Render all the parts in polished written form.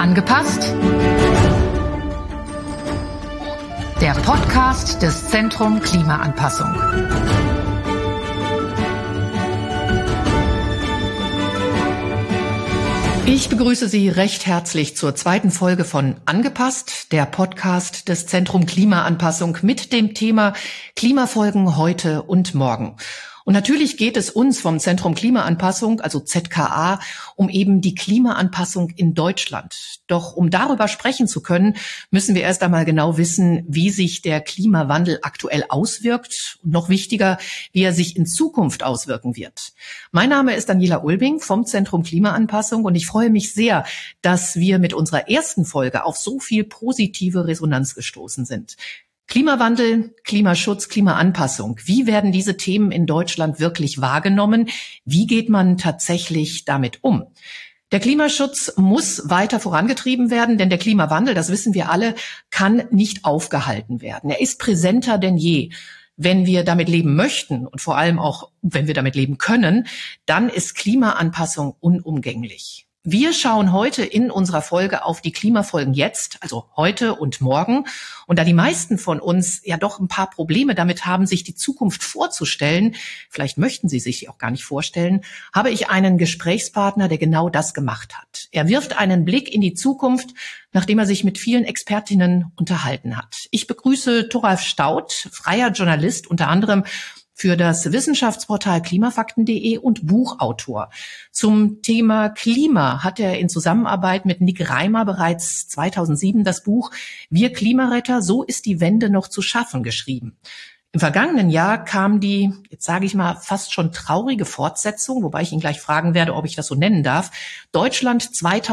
Angepasst? Der Podcast des Zentrum Klimaanpassung. Ich begrüße Sie recht herzlich zur zweiten Folge von Angepasst, der Podcast des Zentrum Klimaanpassung mit dem Thema Klimafolgen heute und morgen. Und natürlich geht es uns vom Zentrum Klimaanpassung, also ZKA, um eben die Klimaanpassung in Deutschland. Doch um darüber sprechen zu können, müssen wir erst einmal genau wissen, wie sich der Klimawandel aktuell auswirkt und noch wichtiger, wie er sich in Zukunft auswirken wird. Mein Name ist Daniela Ulbing vom Zentrum Klimaanpassung und ich freue mich sehr, dass wir mit unserer ersten Folge auf so viel positive Resonanz gestoßen sind. Klimawandel, Klimaschutz, Klimaanpassung. Wie werden diese Themen in Deutschland wirklich wahrgenommen? Wie geht man tatsächlich damit um? Der Klimaschutz muss weiter vorangetrieben werden, denn der Klimawandel, das wissen wir alle, kann nicht aufgehalten werden. Er ist präsenter denn je. Wenn wir damit leben möchten und vor allem auch, wenn wir damit leben können, dann ist Klimaanpassung unumgänglich. Wir schauen heute in unserer Folge auf die Klimafolgen jetzt, also heute und morgen. Und da die meisten von uns ja doch ein paar Probleme damit haben, sich die Zukunft vorzustellen, vielleicht möchten sie sich auch gar nicht vorstellen, habe ich einen Gesprächspartner, der genau das gemacht hat. Er wirft einen Blick in die Zukunft, nachdem er sich mit vielen Expertinnen unterhalten hat. Ich begrüße Thoralf Staudt, freier Journalist, unter anderem für das Wissenschaftsportal klimafakten.de und Buchautor. Zum Thema Klima hat er in Zusammenarbeit mit Nick Reimer bereits 2007 das Buch Wir Klimaretter, so ist die Wende noch zu schaffen geschrieben. Im vergangenen Jahr kam die, jetzt sage ich mal, fast schon traurige Fortsetzung, wobei ich ihn gleich fragen werde, ob ich das so nennen darf, Deutschland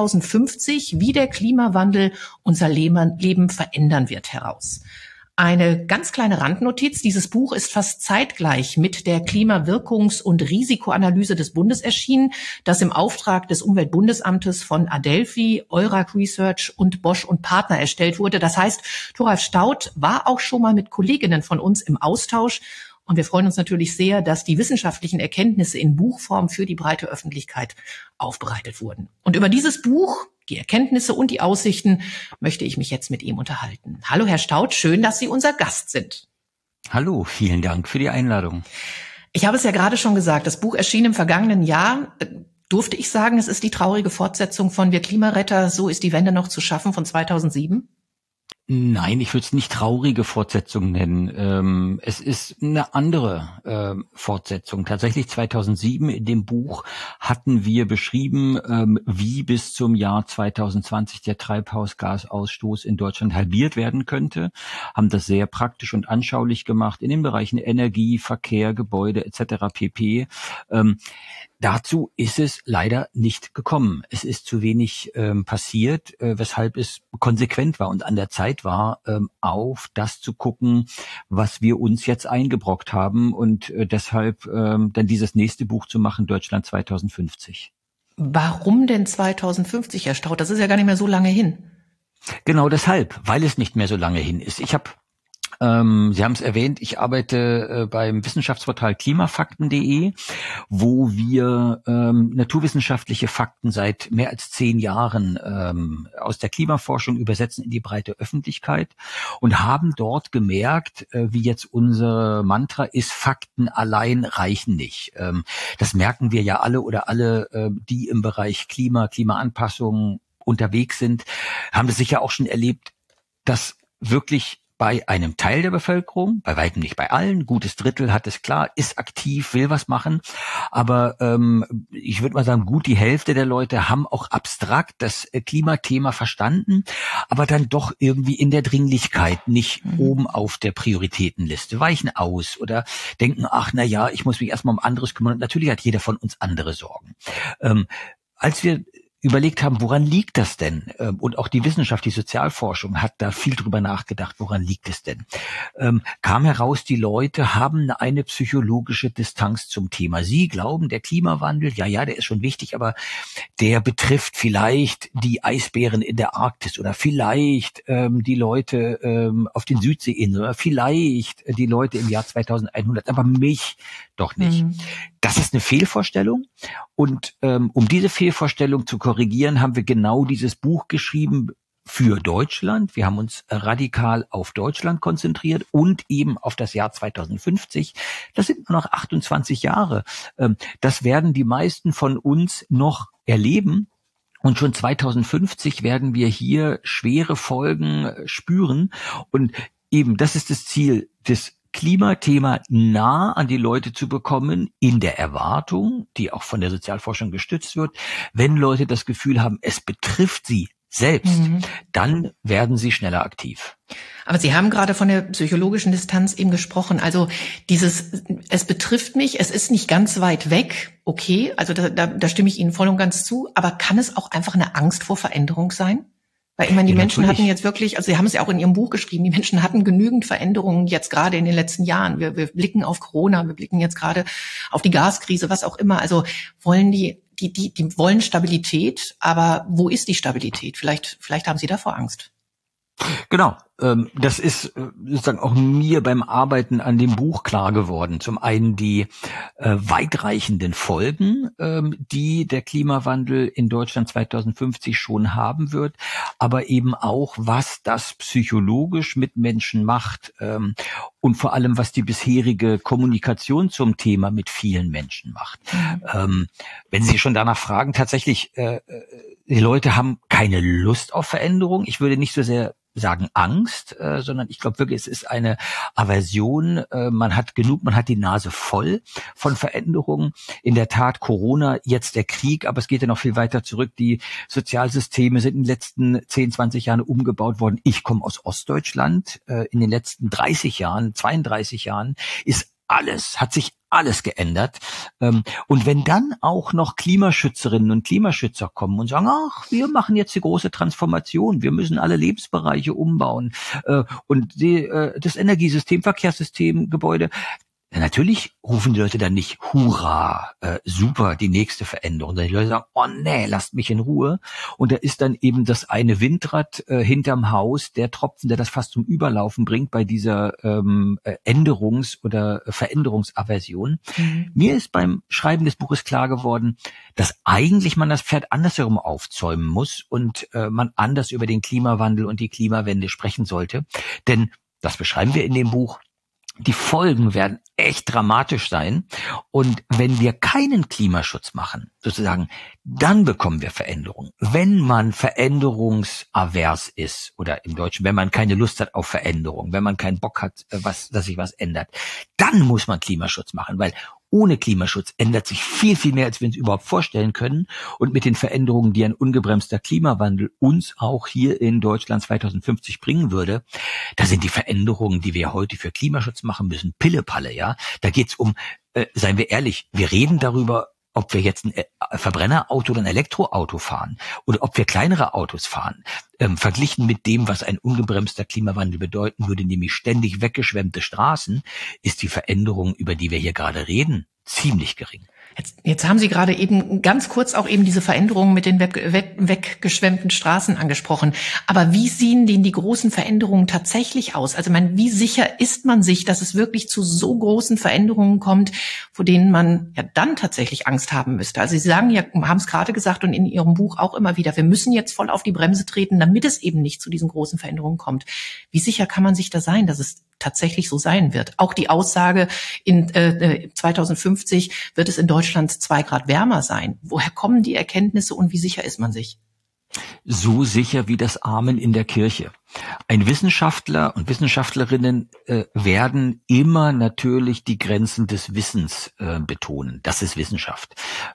2050, wie der Klimawandel unser Leben verändern wird, heraus. Eine ganz kleine Randnotiz, dieses Buch ist fast zeitgleich mit der Klimawirkungs- und Risikoanalyse des Bundes erschienen, das im Auftrag des Umweltbundesamtes von Adelphi, Eurac Research und Bosch und Partner erstellt wurde. Das heißt, Thoralf Staudt war auch schon mal mit Kolleginnen von uns im Austausch. Und wir freuen uns natürlich sehr, dass die wissenschaftlichen Erkenntnisse in Buchform für die breite Öffentlichkeit aufbereitet wurden. Und über dieses Buch, die Erkenntnisse und die Aussichten, möchte ich mich jetzt mit ihm unterhalten. Hallo Herr Staudt, schön, dass Sie unser Gast sind. Hallo, vielen Dank für die Einladung. Ich habe es ja gerade schon gesagt, das Buch erschien im vergangenen Jahr. Durfte ich sagen, es ist die traurige Fortsetzung von Wir Klimaretter, so ist die Wende noch zu schaffen von 2007? Nein, ich würde es nicht traurige Fortsetzung nennen. Es ist eine andere Fortsetzung. Tatsächlich 2007 in dem Buch hatten wir beschrieben, wie bis zum Jahr 2020 der Treibhausgasausstoß in Deutschland halbiert werden könnte, haben das sehr praktisch und anschaulich gemacht in den Bereichen Energie, Verkehr, Gebäude etc. pp. Dazu ist es leider nicht gekommen. Es ist zu wenig passiert, weshalb es konsequent war und an der Zeit war, auf das zu gucken, was wir uns jetzt eingebrockt haben und deshalb dann dieses nächste Buch zu machen, Deutschland 2050. Warum denn 2050, Herr Staudt? Das ist ja gar nicht mehr so lange hin. Genau deshalb, weil es nicht mehr so lange hin ist. Sie haben es erwähnt, ich arbeite beim Wissenschaftsportal klimafakten.de, wo wir naturwissenschaftliche Fakten seit mehr als 10 Jahren aus der Klimaforschung übersetzen in die breite Öffentlichkeit und haben dort gemerkt, wie jetzt unser Mantra ist, Fakten allein reichen nicht. Das merken wir ja alle, die im Bereich Klimaanpassung unterwegs sind, haben das sicher auch schon erlebt, dass wirklich bei einem Teil der Bevölkerung, bei weitem nicht bei allen, gutes Drittel hat es klar, ist aktiv, will was machen, aber ich würde mal sagen, gut die Hälfte der Leute haben auch abstrakt das Klimathema verstanden, aber dann doch irgendwie in der Dringlichkeit nicht oben auf der Prioritätenliste, weichen aus oder denken, ach na ja, ich muss mich erstmal um anderes kümmern. Und natürlich hat jeder von uns andere Sorgen. Als wir überlegt haben, woran liegt das denn? Und auch die Wissenschaft, die Sozialforschung hat da viel drüber nachgedacht, woran liegt es denn? Kam heraus, die Leute haben eine psychologische Distanz zum Thema. Sie glauben, der Klimawandel, ja, der ist schon wichtig, aber der betrifft vielleicht die Eisbären in der Arktis oder vielleicht die Leute auf den Südseeinseln oder vielleicht die Leute im Jahr 2100, aber mich doch nicht. Das ist eine Fehlvorstellung. Und um diese Fehlvorstellung zu korrigieren, haben wir genau dieses Buch geschrieben für Deutschland. Wir haben uns radikal auf Deutschland konzentriert und eben auf das Jahr 2050. Das sind nur noch 28 Jahre. Das werden die meisten von uns noch erleben. Und schon 2050 werden wir hier schwere Folgen spüren. Und eben, das ist das Ziel, das Klimathema nah an die Leute zu bekommen, in der Erwartung, die auch von der Sozialforschung gestützt wird. Wenn Leute das Gefühl haben, es betrifft sie selbst, dann werden sie schneller aktiv. Aber Sie haben gerade von der psychologischen Distanz eben gesprochen. Also es betrifft mich, es ist nicht ganz weit weg. Okay, also da stimme ich Ihnen voll und ganz zu. Aber kann es auch einfach eine Angst vor Veränderung sein? Weil ich meine, die Menschen hatten jetzt wirklich, also Sie haben es ja auch in Ihrem Buch geschrieben, die Menschen hatten genügend Veränderungen jetzt gerade in den letzten Jahren. Wir blicken auf Corona, wir blicken jetzt gerade auf die Gaskrise, was auch immer. Also wollen die wollen Stabilität, aber wo ist die Stabilität? Vielleicht haben Sie davor Angst. Genau, das ist sozusagen auch mir beim Arbeiten an dem Buch klar geworden. Zum einen die weitreichenden Folgen, die der Klimawandel in Deutschland 2050 schon haben wird, aber eben auch, was das psychologisch mit Menschen macht und vor allem, was die bisherige Kommunikation zum Thema mit vielen Menschen macht. Wenn Sie schon danach fragen, tatsächlich, die Leute haben keine Lust auf Veränderung. Ich würde nicht so sehr sagen Angst, sondern ich glaube wirklich, es ist eine Aversion. Man hat die Nase voll von Veränderungen. In der Tat Corona, jetzt der Krieg, aber es geht ja noch viel weiter zurück. Die Sozialsysteme sind in den letzten 10, 20 Jahren umgebaut worden. Ich komme aus Ostdeutschland. In den letzten 30 Jahren, 32 Jahren hat sich alles geändert. Und wenn dann auch noch Klimaschützerinnen und Klimaschützer kommen und sagen, ach, wir machen jetzt die große Transformation, wir müssen alle Lebensbereiche umbauen und das Energiesystem, Verkehrssystem, Gebäude, natürlich rufen die Leute dann nicht, hurra, super, die nächste Veränderung. Sondern die Leute sagen, oh nee, lasst mich in Ruhe. Und da ist dann eben das eine Windrad hinterm Haus, der Tropfen, der das fast zum Überlaufen bringt bei dieser Änderungs- oder Veränderungsaversion. Mir ist beim Schreiben des Buches klar geworden, dass eigentlich man das Pferd andersherum aufzäumen muss und man anders über den Klimawandel und die Klimawende sprechen sollte. Denn, das beschreiben wir in dem Buch, die Folgen werden echt dramatisch sein. Und wenn wir keinen Klimaschutz machen, sozusagen, dann bekommen wir Veränderungen. Wenn man veränderungsavers ist, oder im Deutschen, wenn man keine Lust hat auf Veränderung, wenn man keinen Bock hat, dass sich was ändert, dann muss man Klimaschutz machen, weil ohne Klimaschutz ändert sich viel, viel mehr, als wir uns überhaupt vorstellen können. Und mit den Veränderungen, die ein ungebremster Klimawandel uns auch hier in Deutschland 2050 bringen würde, da sind die Veränderungen, die wir heute für Klimaschutz machen müssen, Pillepalle, ja. Da geht's um, seien wir ehrlich, wir reden darüber, ob wir jetzt ein Verbrennerauto oder ein Elektroauto fahren oder ob wir kleinere Autos fahren, verglichen mit dem, was ein ungebremster Klimawandel bedeuten würde, nämlich ständig weggeschwemmte Straßen, ist die Veränderung, über die wir hier gerade reden, ziemlich gering. Jetzt haben Sie gerade eben ganz kurz auch eben diese Veränderungen mit den weggeschwemmten Straßen angesprochen. Aber wie sehen denn die großen Veränderungen tatsächlich aus? Also wie sicher ist man sich, dass es wirklich zu so großen Veränderungen kommt, vor denen man ja dann tatsächlich Angst haben müsste? Also Sie sagen ja, haben es gerade gesagt und in Ihrem Buch auch immer wieder, wir müssen jetzt voll auf die Bremse treten, damit es eben nicht zu diesen großen Veränderungen kommt. Wie sicher kann man sich da sein, dass es tatsächlich so sein wird? Auch die Aussage, in 2050 wird es in Deutschland 2 Grad wärmer sein. Woher kommen die Erkenntnisse und wie sicher ist man sich? So sicher wie das Amen in der Kirche. Ein Wissenschaftler und Wissenschaftlerinnen werden immer natürlich die Grenzen des Wissens betonen. Das ist Wissenschaft.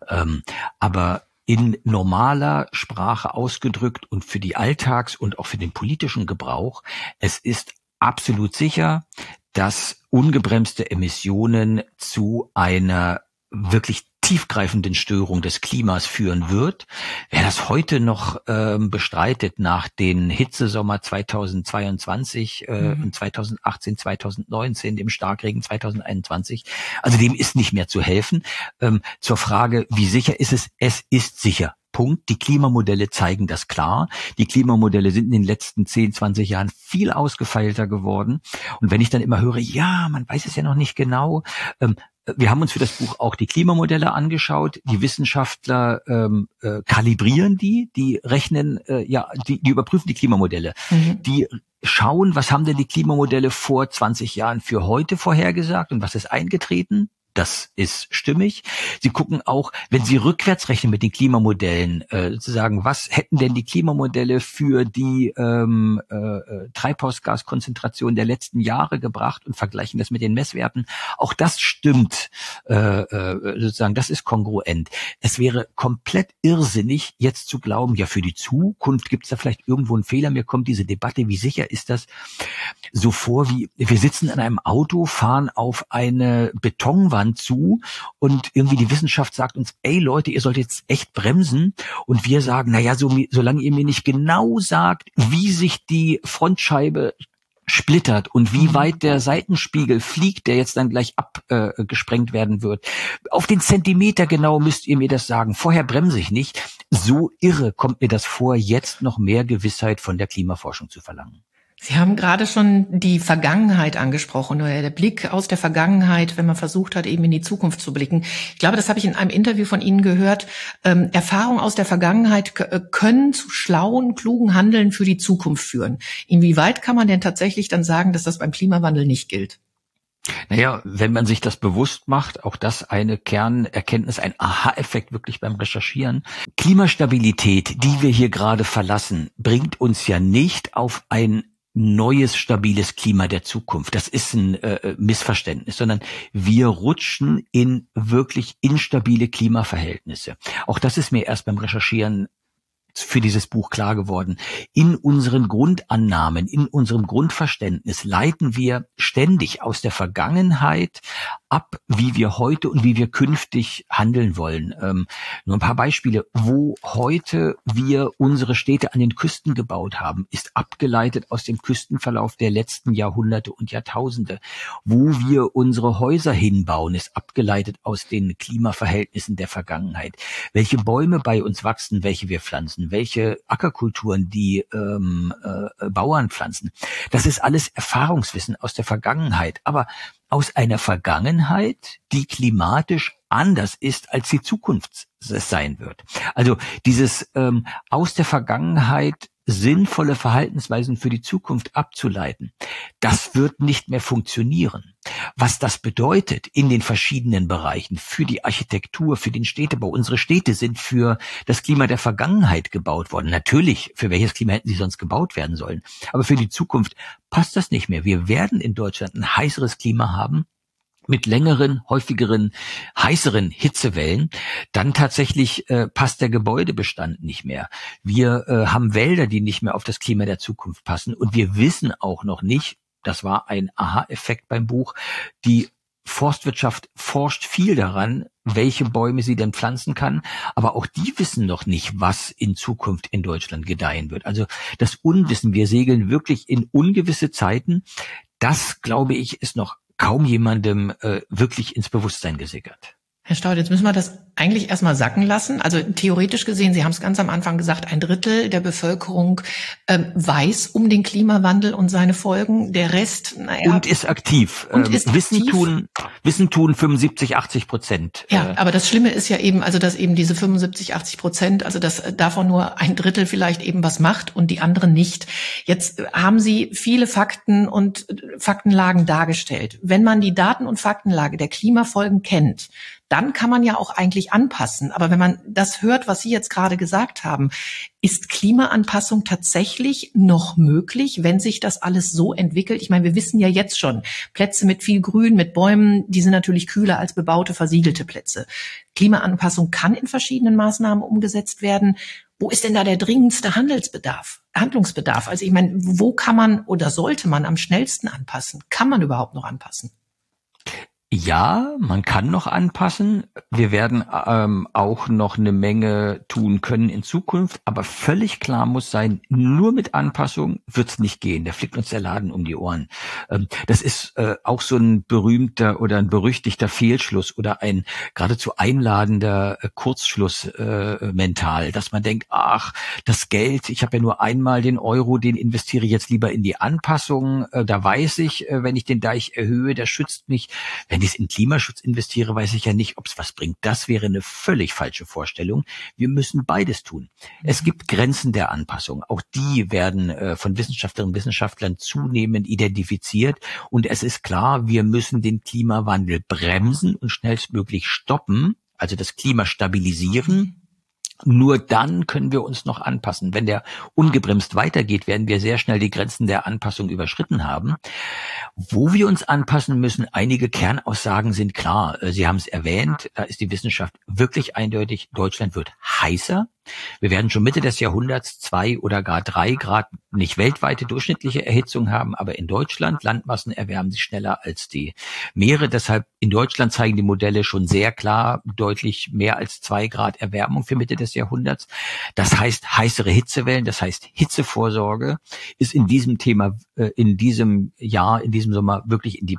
Aber in normaler Sprache ausgedrückt und für die Alltags- und auch für den politischen Gebrauch, es ist absolut sicher, dass ungebremste Emissionen zu einer wirklich tiefgreifenden Störung des Klimas führen wird. Wer das heute noch bestreitet nach den Hitzesommer 2022 und 2018, 2019, dem Starkregen 2021, also dem ist nicht mehr zu helfen. Zur Frage, wie sicher ist es? Es ist sicher. Punkt. Die Klimamodelle zeigen das klar. Die Klimamodelle sind in den letzten 10, 20 Jahren viel ausgefeilter geworden. Und wenn ich dann immer höre, ja, man weiß es ja noch nicht genau, wir haben uns für das Buch auch die Klimamodelle angeschaut. Die Wissenschaftler kalibrieren die rechnen, die überprüfen die Klimamodelle. Die schauen, was haben denn die Klimamodelle vor 20 Jahren für heute vorhergesagt und was ist eingetreten. Das ist stimmig. Sie gucken auch, wenn Sie rückwärts rechnen mit den Klimamodellen, sozusagen, was hätten denn die Klimamodelle für die Treibhausgaskonzentration der letzten Jahre gebracht und vergleichen das mit den Messwerten. Auch das stimmt, sozusagen, das ist kongruent. Es wäre komplett irrsinnig, jetzt zu glauben, ja, für die Zukunft gibt es da vielleicht irgendwo einen Fehler. Mir kommt diese Debatte, wie sicher ist das, so vor, wie wir sitzen in einem Auto, fahren auf eine Betonwand zu und irgendwie die Wissenschaft sagt uns, ey Leute, ihr solltet jetzt echt bremsen und wir sagen, naja, solange ihr mir nicht genau sagt, wie sich die Frontscheibe splittert und wie weit der Seitenspiegel fliegt, der jetzt dann gleich abgesprengt werden wird. Auf den Zentimeter genau müsst ihr mir das sagen. Vorher bremse ich nicht. So irre kommt mir das vor, jetzt noch mehr Gewissheit von der Klimaforschung zu verlangen. Sie haben gerade schon die Vergangenheit angesprochen, oder der Blick aus der Vergangenheit, wenn man versucht hat, eben in die Zukunft zu blicken. Ich glaube, das habe ich in einem Interview von Ihnen gehört. Erfahrungen aus der Vergangenheit können zu schlauen, klugen Handeln für die Zukunft führen. Inwieweit kann man denn tatsächlich dann sagen, dass das beim Klimawandel nicht gilt? Naja, wenn man sich das bewusst macht, auch das eine Kernerkenntnis, ein Aha-Effekt wirklich beim Recherchieren. Klimastabilität, die wir hier gerade verlassen, bringt uns ja nicht auf ein neues, stabiles Klima der Zukunft. Das ist ein Missverständnis, sondern wir rutschen in wirklich instabile Klimaverhältnisse. Auch das ist mir erst beim Recherchieren für dieses Buch klar geworden. In unseren Grundannahmen, in unserem Grundverständnis leiten wir ständig aus der Vergangenheit ab, wie wir heute und wie wir künftig handeln wollen. Nur ein paar Beispiele. Wo heute wir unsere Städte an den Küsten gebaut haben, ist abgeleitet aus dem Küstenverlauf der letzten Jahrhunderte und Jahrtausende. Wo wir unsere Häuser hinbauen, ist abgeleitet aus den Klimaverhältnissen der Vergangenheit. Welche Bäume bei uns wachsen, welche wir pflanzen, welche Ackerkulturen die Bauern pflanzen. Das ist alles Erfahrungswissen aus der Vergangenheit, aber aus einer Vergangenheit, die klimatisch anders ist, als die Zukunft es sein wird. Also dieses aus der Vergangenheit sinnvolle Verhaltensweisen für die Zukunft abzuleiten, das wird nicht mehr funktionieren. Was das bedeutet in den verschiedenen Bereichen für die Architektur, für den Städtebau. Unsere Städte sind für das Klima der Vergangenheit gebaut worden. Natürlich, für welches Klima hätten sie sonst gebaut werden sollen? Aber für die Zukunft passt das nicht mehr. Wir werden in Deutschland ein heißeres Klima haben, mit längeren, häufigeren, heißeren Hitzewellen, dann tatsächlich passt der Gebäudebestand nicht mehr. Wir haben Wälder, die nicht mehr auf das Klima der Zukunft passen. Und wir wissen auch noch nicht, das war ein Aha-Effekt beim Buch, die Forstwirtschaft forscht viel daran, welche Bäume sie denn pflanzen kann. Aber auch die wissen noch nicht, was in Zukunft in Deutschland gedeihen wird. Also das Unwissen, wir segeln wirklich in ungewisse Zeiten. Das, glaube ich, ist noch kaum jemandem wirklich ins Bewusstsein gesickert. Herr Staudt, jetzt müssen wir das eigentlich erstmal sacken lassen. Also theoretisch gesehen, Sie haben es ganz am Anfang gesagt, 1/3 der Bevölkerung weiß um den Klimawandel und seine Folgen. Der Rest, und ist aktiv. Wissen tun 75-80%. Ja, aber das Schlimme ist ja eben, also dass eben diese 75-80%, also dass davon nur 1/3 vielleicht eben was macht und die anderen nicht. Jetzt haben Sie viele Fakten und Faktenlagen dargestellt. Wenn man die Daten- und Faktenlage der Klimafolgen kennt, dann kann man ja auch eigentlich anpassen. Aber wenn man das hört, was Sie jetzt gerade gesagt haben, ist Klimaanpassung tatsächlich noch möglich, wenn sich das alles so entwickelt? Ich meine, wir wissen ja jetzt schon, Plätze mit viel Grün, mit Bäumen, die sind natürlich kühler als bebaute, versiegelte Plätze. Klimaanpassung kann in verschiedenen Maßnahmen umgesetzt werden. Wo ist denn da der dringendste Handlungsbedarf? Also ich meine, wo kann man oder sollte man am schnellsten anpassen? Kann man überhaupt noch anpassen? Ja, man kann noch anpassen. Wir werden auch noch eine Menge tun können in Zukunft. Aber völlig klar muss sein, nur mit Anpassung wird's nicht gehen. Da fliegt uns der Laden um die Ohren. Das ist auch so ein berühmter oder ein berüchtigter Fehlschluss oder ein geradezu einladender Kurzschluss mental, dass man denkt, ach, das Geld, ich habe ja nur einmal den Euro, den investiere ich jetzt lieber in die Anpassung. Da weiß ich, wenn ich den Deich erhöhe, der schützt mich. Wenn wenn ich in Klimaschutz investiere, weiß ich ja nicht, ob es was bringt. Das wäre eine völlig falsche Vorstellung. Wir müssen beides tun. Es gibt Grenzen der Anpassung. Auch die werden von Wissenschaftlerinnen und Wissenschaftlern zunehmend identifiziert. Und es ist klar, wir müssen den Klimawandel bremsen und schnellstmöglich stoppen, also das Klima stabilisieren. Nur dann können wir uns noch anpassen. Wenn der ungebremst weitergeht, werden wir sehr schnell die Grenzen der Anpassung überschritten haben. Wo wir uns anpassen müssen, einige Kernaussagen sind klar. Sie haben es erwähnt, da ist die Wissenschaft wirklich eindeutig. Deutschland wird heißer. Wir werden schon Mitte des Jahrhunderts 2 oder gar 3 Grad nicht weltweite durchschnittliche Erhitzung haben, aber in Deutschland, Landmassen erwärmen sich schneller als die Meere. Deshalb in Deutschland zeigen die Modelle schon sehr klar deutlich mehr als 2 Grad Erwärmung für Mitte des Jahrhunderts. Das heißt heißere Hitzewellen, das heißt Hitzevorsorge ist in diesem Thema, in diesem Jahr, in diesem Sommer wirklich in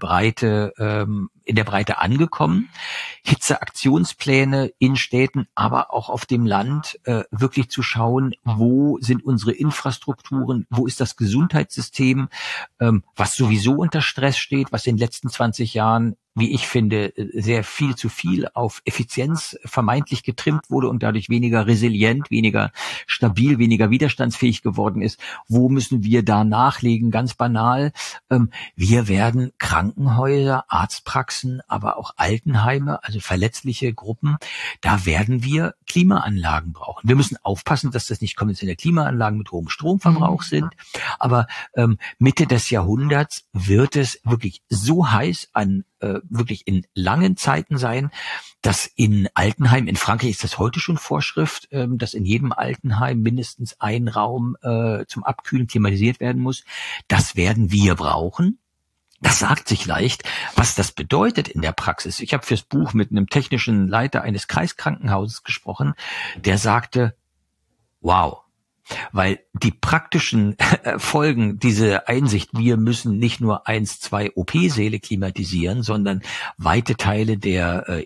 der Breite angekommen. Hitzeaktionspläne in Städten, aber auch auf dem Land, wirklich zu schauen, wo sind unsere Infrastrukturen, wo ist das Gesundheitssystem, was sowieso unter Stress steht, was in den letzten 20 Jahren, wie ich finde, sehr viel zu viel auf Effizienz vermeintlich getrimmt wurde und dadurch weniger resilient, weniger stabil, weniger widerstandsfähig geworden ist. Wo müssen wir da nachlegen? Ganz banal. Wir werden Krankenhäuser, Arztpraxen, aber auch Altenheime, also verletzliche Gruppen, da werden wir Klimaanlagen brauchen. Wir müssen aufpassen, dass das nicht konventionelle Klimaanlagen mit hohem Stromverbrauch sind. Aber Mitte des Jahrhunderts wird es wirklich so heiß wirklich in langen Zeiten sein, dass in Altenheim, in Frankreich ist das heute schon Vorschrift, dass in jedem Altenheim mindestens ein Raum zum Abkühlen klimatisiert werden muss. Das werden wir brauchen. Das sagt sich leicht, was das bedeutet in der Praxis. Ich habe fürs Buch mit einem technischen Leiter eines Kreiskrankenhauses gesprochen, der sagte, wow, weil die praktischen Folgen, diese Einsicht, wir müssen nicht nur 1, 2 OP-Säle klimatisieren, sondern weite Teile der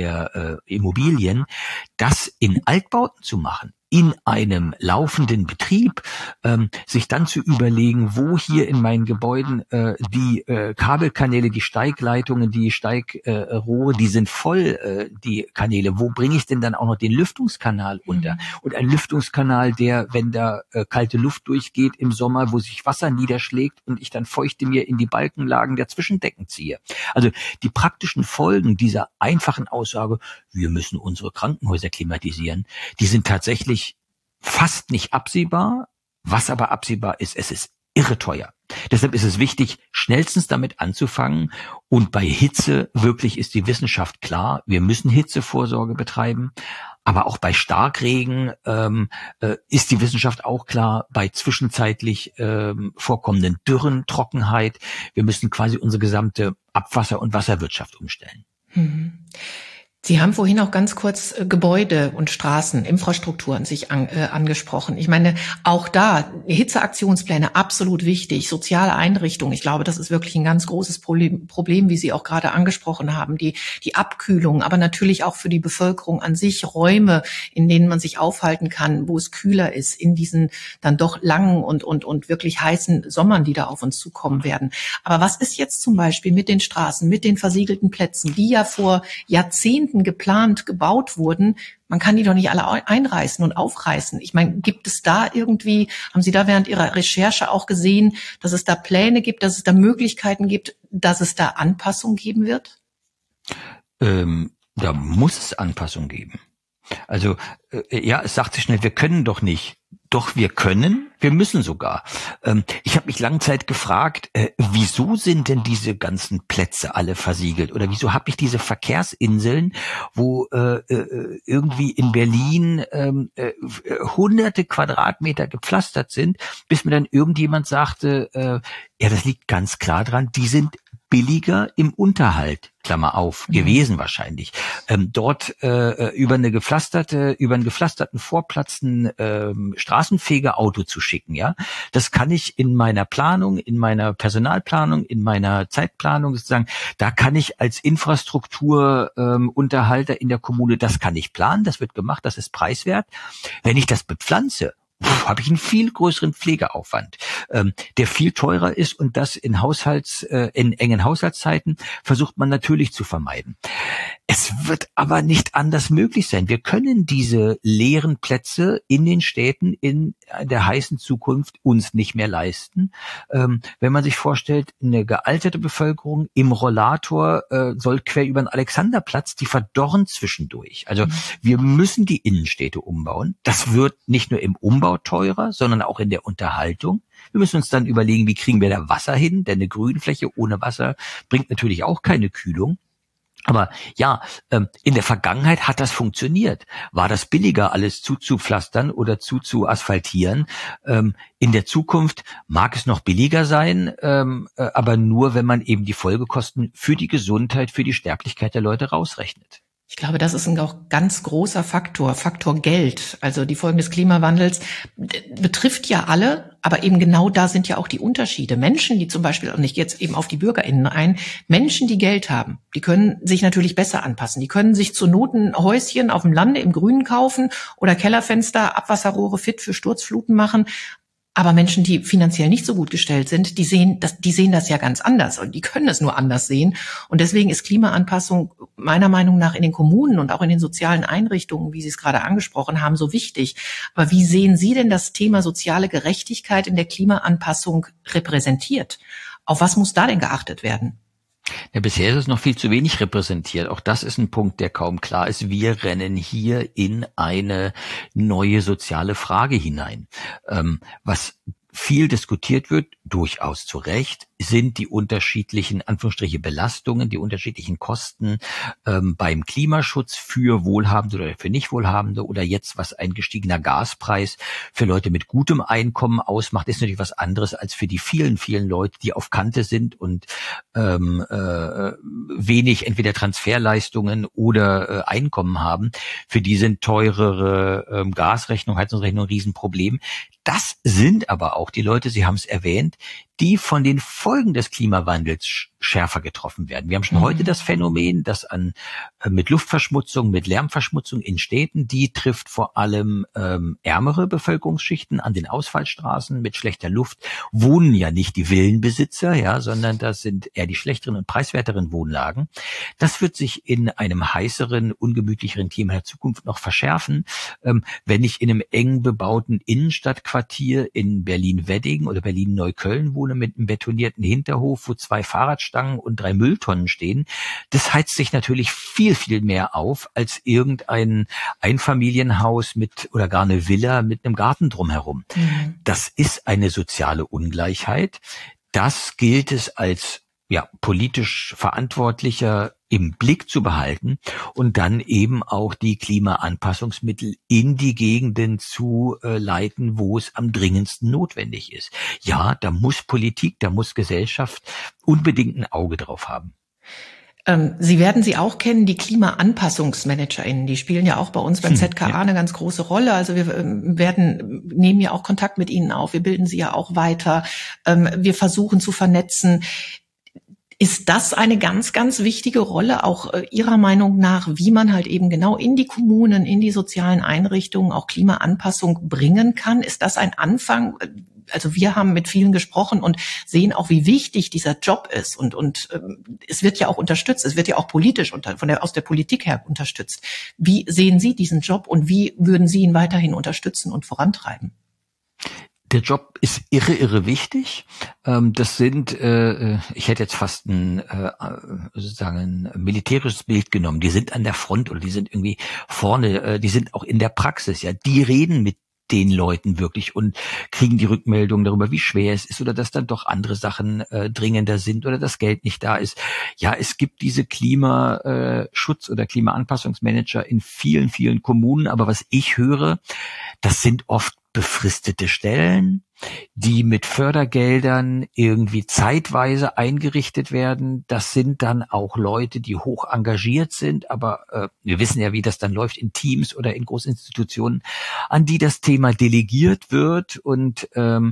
Immobilien, das in Altbauten zu machen, in einem laufenden Betrieb, sich dann zu überlegen, wo hier in meinen Gebäuden die Kabelkanäle, die Steigleitungen, die Steigrohre, die sind voll, die Kanäle. Wo bringe ich denn dann auch noch den Lüftungskanal unter? Und ein Lüftungskanal, der, wenn da kalte Luft durchgeht im Sommer, wo sich Wasser niederschlägt und ich dann feuchte mir in die Balkenlagen der Zwischendecken ziehe. Also die praktischen Folgen dieser einfachen Aussage, wir müssen unsere Krankenhäuser klimatisieren, die sind tatsächlich fast nicht absehbar. Was aber absehbar ist, es ist irre teuer. Deshalb ist es wichtig, schnellstens damit anzufangen. Und bei Hitze wirklich ist die Wissenschaft klar, wir müssen Hitzevorsorge betreiben. Aber auch bei Starkregen ist die Wissenschaft auch klar, bei zwischenzeitlich vorkommenden Dürren, Trockenheit. Wir müssen quasi unsere gesamte Abwasser- und Wasserwirtschaft umstellen. Mhm. Sie haben vorhin auch ganz kurz Gebäude und Straßen, Infrastrukturen sich angesprochen. Ich meine, auch da Hitzeaktionspläne absolut wichtig, soziale Einrichtungen. Ich glaube, das ist wirklich ein ganz großes Problem, wie Sie auch gerade angesprochen haben, die Abkühlung, aber natürlich auch für die Bevölkerung an sich Räume, in denen man sich aufhalten kann, wo es kühler ist, in diesen dann doch langen und wirklich heißen Sommern, die da auf uns zukommen werden. Aber was ist jetzt zum Beispiel mit den Straßen, mit den versiegelten Plätzen, die ja vor Jahrzehnten geplant, gebaut wurden? Man kann die doch nicht alle einreißen und aufreißen. Ich meine, gibt es da irgendwie, haben Sie da während Ihrer Recherche auch gesehen, dass es da Pläne gibt, dass es da Möglichkeiten gibt, dass es da Anpassung geben wird? Da muss es Anpassung geben. Also ja, es sagt sich schnell, wir können doch nicht. Doch wir können, wir müssen sogar. Ich habe mich lange Zeit gefragt, wieso sind denn diese ganzen Plätze alle versiegelt? Oder wieso habe ich diese Verkehrsinseln, wo irgendwie in Berlin hunderte Quadratmeter gepflastert sind, bis mir dann irgendjemand sagte, ja, das liegt ganz klar dran, die sind billiger im Unterhalt, Klammer auf, gewesen wahrscheinlich. Dort über einen gepflasterten Vorplatzen straßenfähige Auto zu schicken, ja. Das kann ich in meiner Planung, in meiner Personalplanung, in meiner Zeitplanung sozusagen, da kann ich als Infrastrukturunterhalter in der Kommune, das kann ich planen, das wird gemacht, das ist preiswert. Wenn ich das bepflanze, habe ich einen viel größeren Pflegeaufwand, der viel teurer ist, und das in engen Haushaltszeiten versucht man natürlich zu vermeiden. Es wird aber nicht anders möglich sein. Wir können diese leeren Plätze in den Städten in der heißen Zukunft uns nicht mehr leisten. Wenn man sich vorstellt, eine gealterte Bevölkerung im Rollator soll quer über den Alexanderplatz, die verdorren zwischendurch. Also wir müssen die Innenstädte umbauen. Das wird nicht nur im Umbau teurer, sondern auch in der Unterhaltung. Wir müssen uns dann überlegen, wie kriegen wir da Wasser hin, denn eine Grünfläche ohne Wasser bringt natürlich auch keine Kühlung. Aber ja, in der Vergangenheit hat das funktioniert. War das billiger, alles zuzupflastern oder asphaltieren? In der Zukunft mag es noch billiger sein, aber nur, wenn man eben die Folgekosten für die Gesundheit, für die Sterblichkeit der Leute rausrechnet. Ich glaube, das ist ein auch ganz großer Faktor Geld. Also die Folgen des Klimawandels betrifft ja alle, aber eben genau da sind ja auch die Unterschiede. Menschen, die zum Beispiel, und ich gehe jetzt eben auf die BürgerInnen ein, Menschen, die Geld haben, die können sich natürlich besser anpassen. Die können sich zur Not ein Häuschen auf dem Lande im Grünen kaufen oder Kellerfenster, Abwasserrohre fit für Sturzfluten machen. Aber Menschen, die finanziell nicht so gut gestellt sind, die sehen das ja ganz anders und die können es nur anders sehen. Und deswegen ist Klimaanpassung meiner Meinung nach in den Kommunen und auch in den sozialen Einrichtungen, wie Sie es gerade angesprochen haben, so wichtig. Aber wie sehen Sie denn das Thema soziale Gerechtigkeit in der Klimaanpassung repräsentiert? Auf was muss da denn geachtet werden? Ja, bisher ist es noch viel zu wenig repräsentiert. Auch das ist ein Punkt, der kaum klar ist. Wir rennen hier in eine neue soziale Frage hinein. Was viel diskutiert wird, durchaus zu Recht, sind die unterschiedlichen, Anführungsstriche, Belastungen, die unterschiedlichen Kosten beim Klimaschutz für Wohlhabende oder für Nichtwohlhabende, oder jetzt, was ein gestiegener Gaspreis für Leute mit gutem Einkommen ausmacht, ist natürlich was anderes als für die vielen, vielen Leute, die auf Kante sind und wenig entweder Transferleistungen oder Einkommen haben. Für die sind teurere Gasrechnung, Heizungsrechnung ein Riesenproblem. Das sind aber auch die Leute, Sie haben es erwähnt, die von den Folgen des Klimawandels schärfer getroffen werden. Wir haben schon heute das Phänomen, dass mit Luftverschmutzung, mit Lärmverschmutzung in Städten, die trifft vor allem ärmere Bevölkerungsschichten an den Ausfallstraßen. Mit schlechter Luft wohnen ja nicht die Villenbesitzer, ja, sondern das sind eher die schlechteren und preiswerteren Wohnlagen. Das wird sich in einem heißeren, ungemütlicheren Klima der Zukunft noch verschärfen, wenn ich in einem eng bebauten Innenstadtquartier in Berlin-Wedding oder Berlin-Neukölln wohne mit einem betonierten Hinterhof, wo 2 Fahrradstangen und 3 Mülltonnen stehen. Das heizt sich natürlich viel, viel mehr auf als irgendein Einfamilienhaus oder gar eine Villa mit einem Garten drumherum. Das ist eine soziale Ungleichheit. Das gilt es als politisch Verantwortlicher im Blick zu behalten und dann eben auch die Klimaanpassungsmittel in die Gegenden zu leiten, wo es am dringendsten notwendig ist. Ja, da muss Politik, da muss Gesellschaft unbedingt ein Auge drauf haben. Sie werden sie auch kennen, die KlimaanpassungsmanagerInnen, die spielen ja auch bei uns beim ZKA eine ganz große Rolle. Also wir nehmen ja auch Kontakt mit ihnen auf, wir bilden sie ja auch weiter, wir versuchen zu vernetzen. Ist das eine ganz, ganz wichtige Rolle, auch Ihrer Meinung nach, wie man halt eben genau in die Kommunen, in die sozialen Einrichtungen auch Klimaanpassung bringen kann? Ist das ein Anfang? Also wir haben mit vielen gesprochen und sehen auch, wie wichtig dieser Job ist. Und es wird ja auch unterstützt, es wird ja auch politisch aus der Politik her unterstützt. Wie sehen Sie diesen Job und wie würden Sie ihn weiterhin unterstützen und vorantreiben? Der Job ist irre wichtig. Das sind, ich hätte jetzt fast sozusagen ein militärisches Bild genommen. Die sind an der Front oder die sind irgendwie vorne, die sind auch in der Praxis. Ja, die reden mit den Leuten wirklich und kriegen die Rückmeldung darüber, wie schwer es ist oder dass dann doch andere Sachen dringender sind oder das Geld nicht da ist. Ja, es gibt diese Klimaschutz- oder Klimaanpassungsmanager in vielen, vielen Kommunen, aber was ich höre, das sind oft befristete Stellen, die mit Fördergeldern irgendwie zeitweise eingerichtet werden. Das sind dann auch Leute, die hoch engagiert sind, aber wir wissen ja, wie das dann läuft in Teams oder in Großinstitutionen, an die das Thema delegiert wird und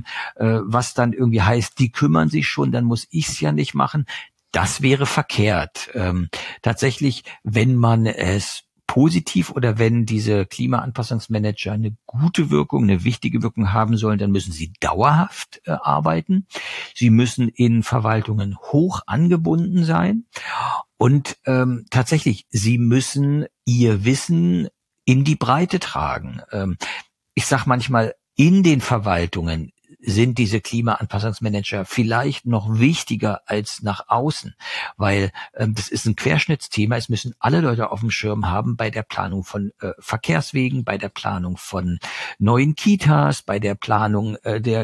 was dann irgendwie heißt, die kümmern sich schon, dann muss ich es ja nicht machen. Das wäre verkehrt. Tatsächlich, wenn man es positiv oder wenn diese Klimaanpassungsmanager eine gute Wirkung, eine wichtige Wirkung haben sollen, dann müssen sie dauerhaft arbeiten. Sie müssen in Verwaltungen hoch angebunden sein und tatsächlich, sie müssen ihr Wissen in die Breite tragen. Ich sage manchmal, in den Verwaltungen sind diese Klimaanpassungsmanager vielleicht noch wichtiger als nach außen, weil das ist ein Querschnittsthema. Es müssen alle Leute auf dem Schirm haben bei der Planung von Verkehrswegen, bei der Planung von neuen Kitas, bei der Planung der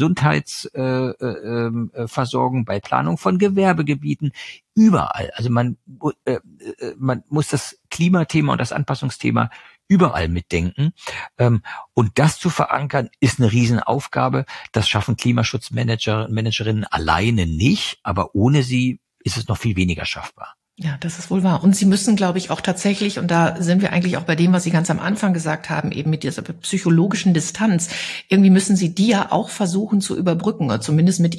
Gesundheitsversorgung, bei Planung von Gewerbegebieten, überall. Also man muss das Klimathema und das Anpassungsthema überall mitdenken. Und das zu verankern, ist eine Riesenaufgabe. Das schaffen Klimaschutzmanager und Managerinnen alleine nicht, aber ohne sie ist es noch viel weniger schaffbar. Ja, das ist wohl wahr. Und Sie müssen, glaube ich, auch tatsächlich, und da sind wir eigentlich auch bei dem, was Sie ganz am Anfang gesagt haben, eben mit dieser psychologischen Distanz, irgendwie müssen Sie die ja auch versuchen zu überbrücken, oder zumindest mit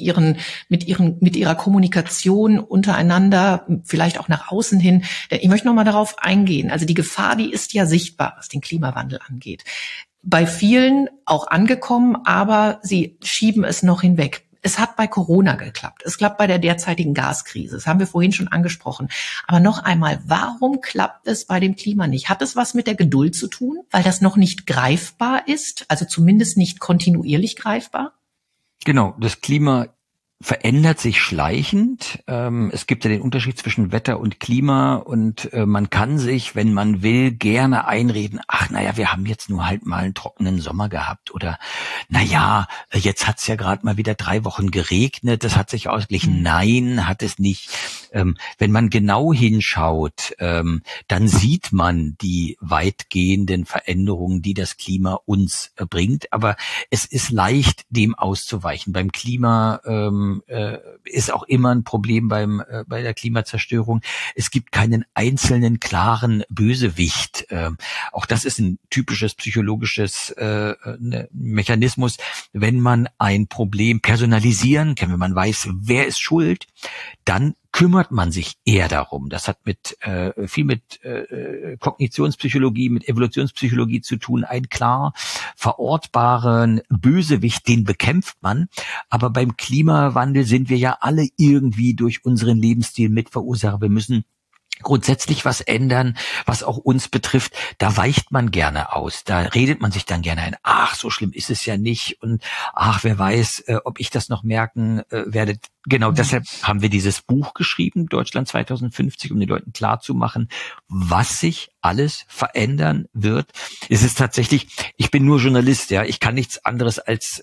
ihrer Kommunikation untereinander, vielleicht auch nach außen hin. Ich möchte noch mal darauf eingehen. Also die Gefahr, die ist ja sichtbar, was den Klimawandel angeht. Bei vielen auch angekommen, aber sie schieben es noch hinweg. Es hat bei Corona geklappt. Es klappt bei der derzeitigen Gaskrise. Das haben wir vorhin schon angesprochen. Aber noch einmal, warum klappt es bei dem Klima nicht? Hat es was mit der Geduld zu tun, weil das noch nicht greifbar ist? Also zumindest nicht kontinuierlich greifbar? Genau, das Klima verändert sich schleichend. Es gibt ja den Unterschied zwischen Wetter und Klima und man kann sich, wenn man will, gerne einreden, ach naja, wir haben jetzt nur halt mal einen trockenen Sommer gehabt oder naja, jetzt hat's ja gerade mal wieder 3 Wochen geregnet, das hat sich ausgeglichen. Nein, hat es nicht. Wenn man genau hinschaut, dann sieht man die weitgehenden Veränderungen, die das Klima uns bringt, aber es ist leicht, dem auszuweichen. Beim Klima ist auch immer ein Problem bei der Klimazerstörung. Es gibt keinen einzelnen klaren Bösewicht. Auch das ist ein typisches psychologisches Mechanismus. Wenn man ein Problem personalisieren kann, wenn man weiß, wer ist schuld, dann kümmert man sich eher darum. Das hat viel mit Kognitionspsychologie, mit Evolutionspsychologie zu tun. Einen klar verortbaren Bösewicht, den bekämpft man. Aber beim Klimawandel sind wir ja alle irgendwie durch unseren Lebensstil Mitverursacher. Wir müssen grundsätzlich was ändern, was auch uns betrifft. Da weicht man gerne aus. Da redet man sich dann gerne ein. Ach, so schlimm ist es ja nicht. Und ach, wer weiß, ob ich das noch merken werde. Genau, deshalb haben wir dieses Buch geschrieben, Deutschland 2050, um den Leuten klarzumachen, was sich alles verändern wird. Es ist tatsächlich, ich bin nur Journalist, ja, ich kann nichts anderes als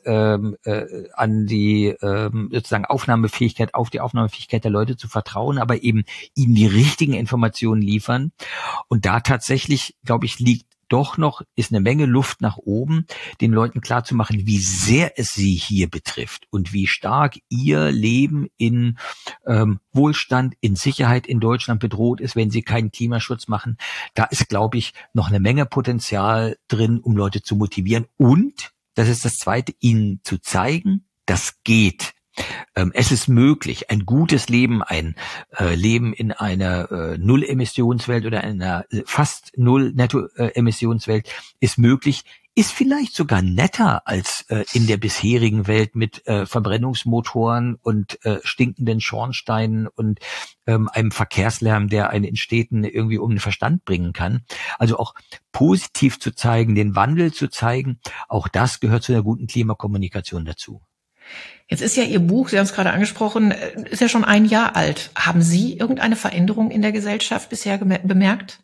an die sozusagen auf die Aufnahmefähigkeit der Leute zu vertrauen, aber eben ihnen die richtigen Informationen liefern. Und da tatsächlich, glaube ich, ist eine Menge Luft nach oben, den Leuten klarzumachen, wie sehr es sie hier betrifft und wie stark ihr Leben in Wohlstand, in Sicherheit in Deutschland bedroht ist, wenn sie keinen Klimaschutz machen. Da ist, glaube ich, noch eine Menge Potenzial drin, um Leute zu motivieren. Und, das ist das Zweite, ihnen zu zeigen, das geht. Es ist möglich, ein gutes Leben, ein Leben in einer Null-Emissionswelt oder einer fast Null-Netto-Emissionswelt ist möglich, ist vielleicht sogar netter als in der bisherigen Welt mit Verbrennungsmotoren und stinkenden Schornsteinen und einem Verkehrslärm, der einen in Städten irgendwie um den Verstand bringen kann. Also auch positiv zu zeigen, den Wandel zu zeigen, auch das gehört zu einer guten Klimakommunikation dazu. Jetzt ist ja Ihr Buch, Sie haben es gerade angesprochen, ist ja schon 1 Jahr alt. Haben Sie irgendeine Veränderung in der Gesellschaft bisher bemerkt?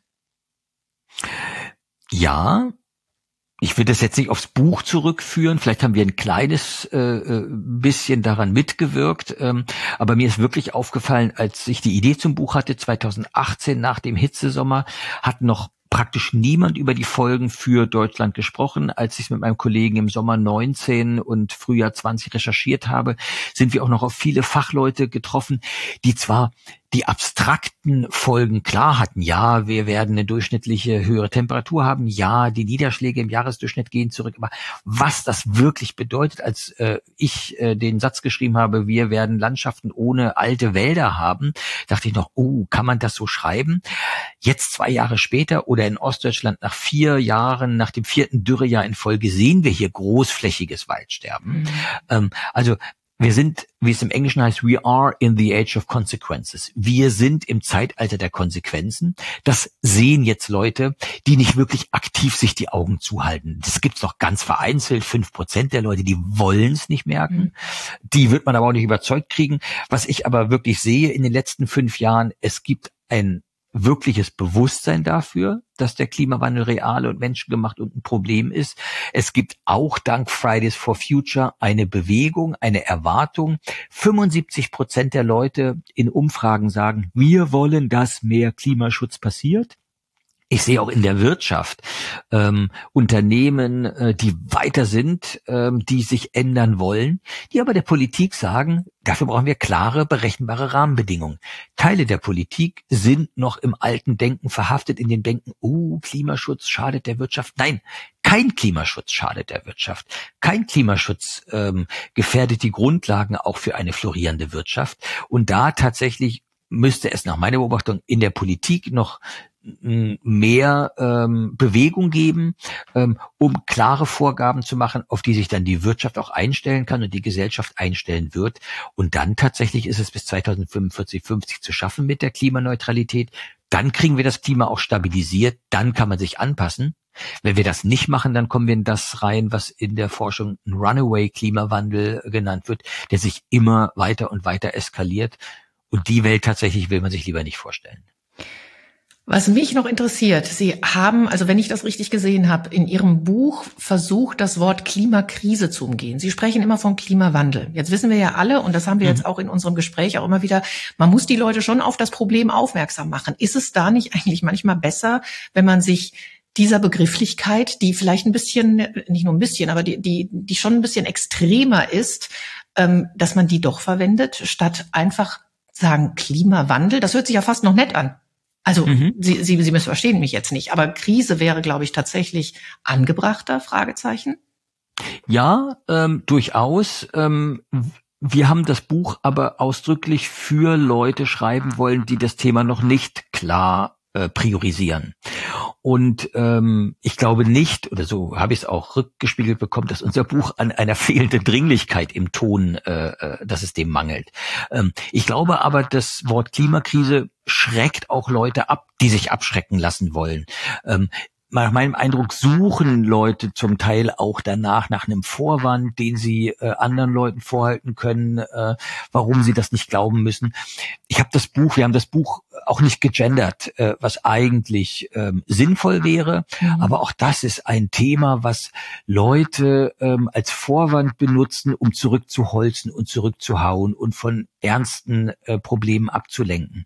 Ja, ich will das jetzt nicht aufs Buch zurückführen. Vielleicht haben wir ein kleines bisschen daran mitgewirkt. Aber mir ist wirklich aufgefallen, als ich die Idee zum Buch hatte, 2018 nach dem Hitzesommer, hat noch praktisch niemand über die Folgen für Deutschland gesprochen. Als ich es mit meinem Kollegen im Sommer 19 und Frühjahr 20 recherchiert habe, sind wir auch noch auf viele Fachleute getroffen, die zwar die abstrakten Folgen klar hatten. Ja, wir werden eine durchschnittliche höhere Temperatur haben. Ja, die Niederschläge im Jahresdurchschnitt gehen zurück. Aber was das wirklich bedeutet, als ich den Satz geschrieben habe, wir werden Landschaften ohne alte Wälder haben, dachte ich noch, kann man das so schreiben? Jetzt 2 Jahre später oder in Ostdeutschland nach 4 Jahren, nach dem 4. Dürrejahr in Folge, sehen wir hier großflächiges Waldsterben. Also wir sind, wie es im Englischen heißt, we are in the age of consequences. Wir sind im Zeitalter der Konsequenzen. Das sehen jetzt Leute, die nicht wirklich aktiv sich die Augen zuhalten. Das gibt's noch ganz vereinzelt, 5% der Leute, die wollen es nicht merken. Die wird man aber auch nicht überzeugt kriegen. Was ich aber wirklich sehe in den letzten 5 Jahren, es gibt ein wirkliches Bewusstsein dafür, dass der Klimawandel real und menschengemacht und ein Problem ist. Es gibt auch dank Fridays for Future eine Bewegung, eine Erwartung. 75% der Leute in Umfragen sagen, wir wollen, dass mehr Klimaschutz passiert. Ich sehe auch in der Wirtschaft Unternehmen, die weiter sind, die sich ändern wollen, die aber der Politik sagen, dafür brauchen wir klare, berechenbare Rahmenbedingungen. Teile der Politik sind noch im alten Denken verhaftet, in den Denken, Klimaschutz schadet der Wirtschaft. Nein, kein Klimaschutz schadet der Wirtschaft. Kein Klimaschutz gefährdet die Grundlagen auch für eine florierende Wirtschaft. Und da tatsächlich müsste es nach meiner Beobachtung in der Politik noch mehr Bewegung geben, um klare Vorgaben zu machen, auf die sich dann die Wirtschaft auch einstellen kann und die Gesellschaft einstellen wird. Und dann tatsächlich ist es bis 2045, 50 zu schaffen mit der Klimaneutralität. Dann kriegen wir das Klima auch stabilisiert. Dann kann man sich anpassen. Wenn wir das nicht machen, dann kommen wir in das rein, was in der Forschung ein Runaway-Klimawandel genannt wird, der sich immer weiter und weiter eskaliert. Und die Welt tatsächlich will man sich lieber nicht vorstellen. Was mich noch interessiert, Sie haben, also wenn ich das richtig gesehen habe, in Ihrem Buch versucht, das Wort Klimakrise zu umgehen. Sie sprechen immer vom Klimawandel. Jetzt wissen wir ja alle, und das haben wir jetzt auch in unserem Gespräch auch immer wieder, man muss die Leute schon auf das Problem aufmerksam machen. Ist es da nicht eigentlich manchmal besser, wenn man sich dieser Begrifflichkeit, die vielleicht ein bisschen, nicht nur ein bisschen, aber die schon ein bisschen extremer ist, dass man die doch verwendet, statt einfach sagen Klimawandel? Das hört sich ja fast noch nett an. Also Sie missverstehen mich jetzt nicht, aber Krise wäre, glaube ich, tatsächlich angebrachter, Fragezeichen? Ja, durchaus. Wir haben das Buch aber ausdrücklich für Leute schreiben wollen, die das Thema noch nicht klar priorisieren. Und ich glaube nicht, oder so habe ich es auch rückgespiegelt bekommen, dass unser Buch an einer fehlenden Dringlichkeit im Ton, dass es dem mangelt. Ich glaube aber, das Wort Klimakrise schreckt auch Leute ab, die sich abschrecken lassen wollen. Nach meinem Eindruck suchen Leute zum Teil auch danach nach einem Vorwand, den sie anderen Leuten vorhalten können, warum sie das nicht glauben müssen. Wir haben das Buch auch nicht gegendert, was eigentlich sinnvoll wäre. Aber auch das ist ein Thema, was Leute als Vorwand benutzen, um zurückzuholzen und zurückzuhauen und von ernsten Problemen abzulenken.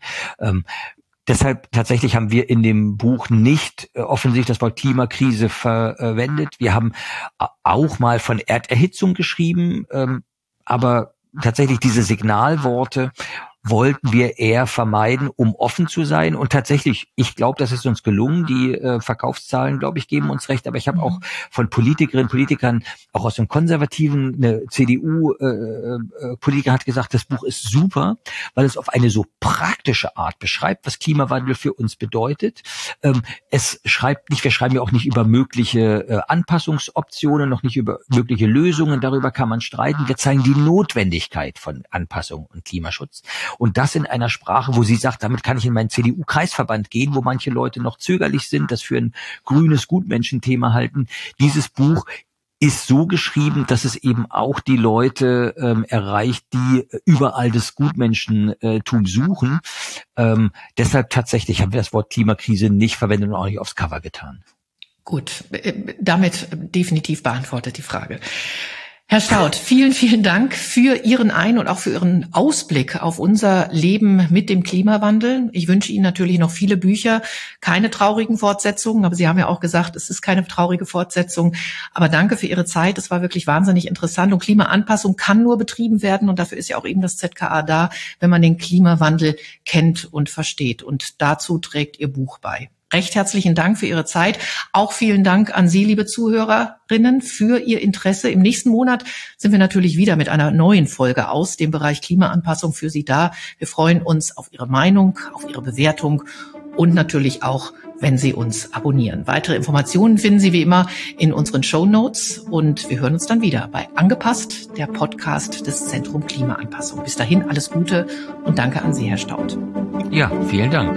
Deshalb tatsächlich haben wir in dem Buch nicht offensichtlich das Wort Klimakrise verwendet. Wir haben auch mal von Erderhitzung geschrieben, aber tatsächlich diese Signalworte wollten wir eher vermeiden, um offen zu sein. Und tatsächlich, ich glaube, das ist uns gelungen. Die Verkaufszahlen, glaube ich, geben uns recht. Aber ich habe auch von Politikerinnen und Politikern, auch aus dem Konservativen, eine CDU-Politiker hat gesagt, das Buch ist super, weil es auf eine so praktische Art beschreibt, was Klimawandel für uns bedeutet. Es schreibt nicht, wir schreiben ja auch nicht über mögliche Anpassungsoptionen, noch nicht über mögliche Lösungen. Darüber kann man streiten. Wir zeigen die Notwendigkeit von Anpassung und Klimaschutz. Und das in einer Sprache, wo sie sagt, damit kann ich in meinen CDU-Kreisverband gehen, wo manche Leute noch zögerlich sind, das für ein grünes Gutmenschenthema halten. Dieses Buch ist so geschrieben, dass es eben auch die Leute erreicht, die überall das Gutmenschentum suchen. Deshalb tatsächlich haben wir das Wort Klimakrise nicht verwendet und auch nicht aufs Cover getan. Gut, damit definitiv beantwortet die Frage. Herr Staudt, vielen, vielen Dank für Ihren und auch für Ihren Ausblick auf unser Leben mit dem Klimawandel. Ich wünsche Ihnen natürlich noch viele Bücher, keine traurigen Fortsetzungen, aber Sie haben ja auch gesagt, es ist keine traurige Fortsetzung. Aber danke für Ihre Zeit, es war wirklich wahnsinnig interessant und Klimaanpassung kann nur betrieben werden und dafür ist ja auch eben das ZKA da, wenn man den Klimawandel kennt und versteht. Und dazu trägt Ihr Buch bei. Recht herzlichen Dank für Ihre Zeit. Auch vielen Dank an Sie, liebe Zuhörerinnen, für Ihr Interesse. Im nächsten Monat sind wir natürlich wieder mit einer neuen Folge aus dem Bereich Klimaanpassung für Sie da. Wir freuen uns auf Ihre Meinung, auf Ihre Bewertung und natürlich auch, wenn Sie uns abonnieren. Weitere Informationen finden Sie wie immer in unseren Shownotes und wir hören uns dann wieder bei Angepasst, der Podcast des Zentrum Klimaanpassung. Bis dahin alles Gute und danke an Sie, Herr Staudt. Ja, vielen Dank.